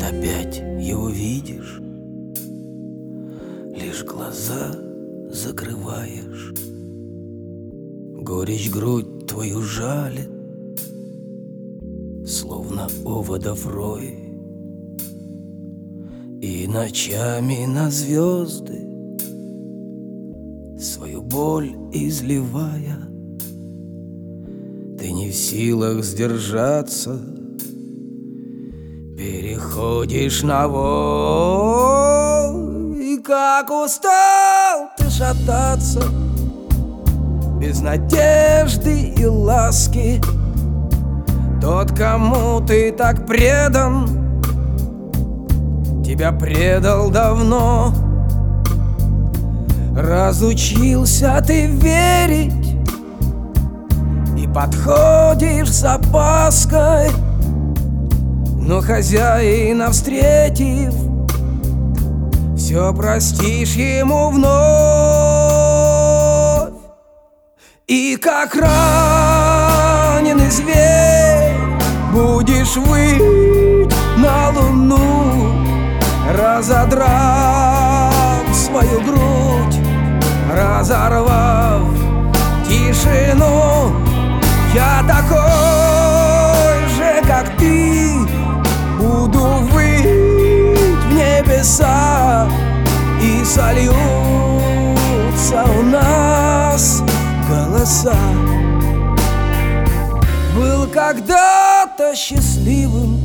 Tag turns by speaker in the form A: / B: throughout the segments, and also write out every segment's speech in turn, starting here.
A: опять его видишь, лишь глаза закрываешь. Горечь грудь твою жалит, словно оводов рой, и ночами на звезды свою боль изливая, ты не в силах сдержаться, переходишь на вой. И как устал ты шататься без надежды и ласки. Тот, кому ты так предан, тебя предал давно. Разучился ты верить и подходишь с опаской, но хозяина встретив, все простишь ему вновь. И как раненый зверь будешь выть на луну, разодрав свою грудь, разорвав тишину. Я такой же, как ты, буду выть в небеса, и сольются у нас голоса. Был когда-то счастливым,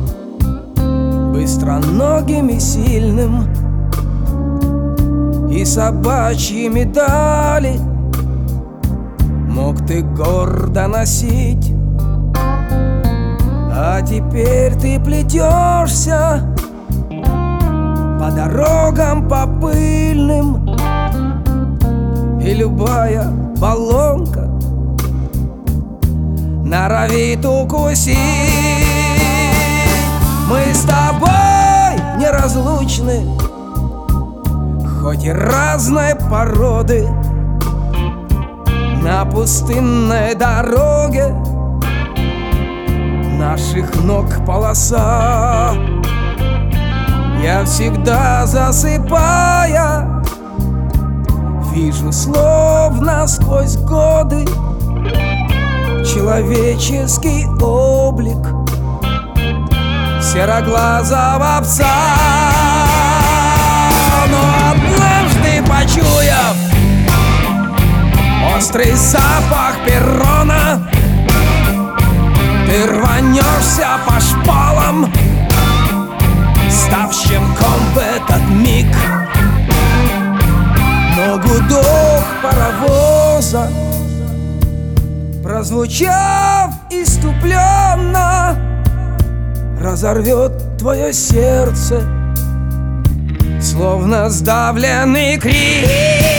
A: быстроногим и сильным, и собачьи медали мог ты гордо носить. А теперь ты плетешься по дорогам, по пыльным, и любая баллонка норовит укусить. Мы с тобой неразлучны, хоть и разной породы. На пустынной дороге наших ног полоса. Я всегда, засыпая, вижу словно сквозь годы человеческий облик сероглазого пса. Но однажды, почуяв острый запах перрона, ты рванешься по шпалам, став щенком в этот миг. Но гудок паровоза, прозвучав иступленно, разорвет твое сердце, словно сдавленный крик.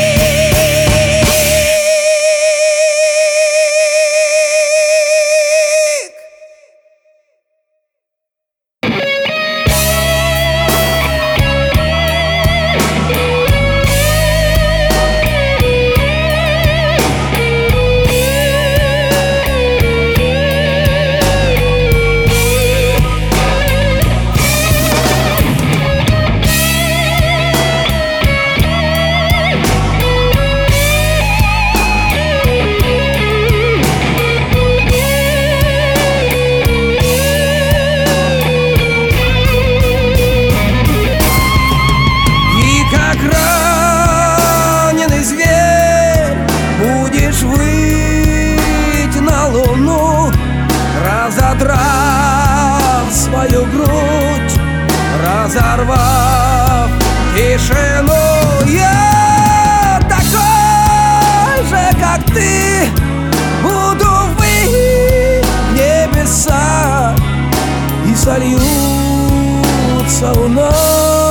A: Разодрав свою грудь, разорвав тишину. Я такой же, как ты, буду выть в небеса, и сольются у нас